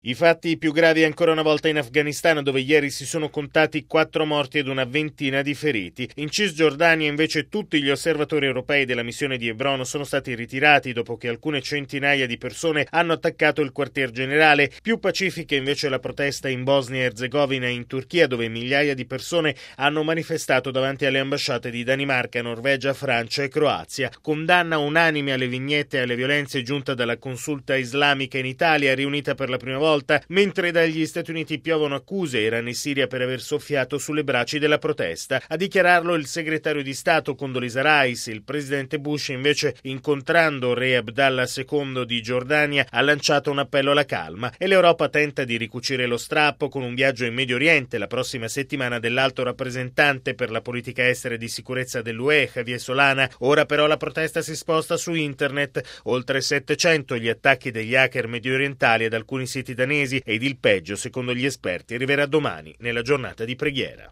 I fatti più gravi ancora una volta in Afghanistan, dove ieri si sono contati 4 morti ed una ventina di feriti. In Cisgiordania invece tutti gli osservatori europei della missione di Hebron sono stati ritirati dopo che alcune centinaia di persone hanno attaccato il quartier generale. Più pacifica invece la protesta in Bosnia e Erzegovina e in Turchia, dove migliaia di persone hanno manifestato davanti alle ambasciate di Danimarca, Norvegia, Francia e Croazia. Condanna unanime alle vignette e alle violenze giunta dalla consulta islamica in Italia, riunita per la prima volta, mentre dagli Stati Uniti piovono accuse a Iran e Siria per aver soffiato sulle braci della protesta. A dichiararlo il segretario di Stato Condoleezza Rice. Il presidente Bush invece, incontrando re Abdallah II di Giordania, ha lanciato un appello alla calma e l'Europa tenta di ricucire lo strappo con un viaggio in Medio Oriente la prossima settimana dell'alto rappresentante per la politica estera e di sicurezza dell'UE, Javier Solana. Ora però la protesta si sposta su internet. Oltre 700 gli attacchi degli hacker mediorientali ad alcuni siti danesi ed il peggio, secondo gli esperti, arriverà domani nella giornata di preghiera.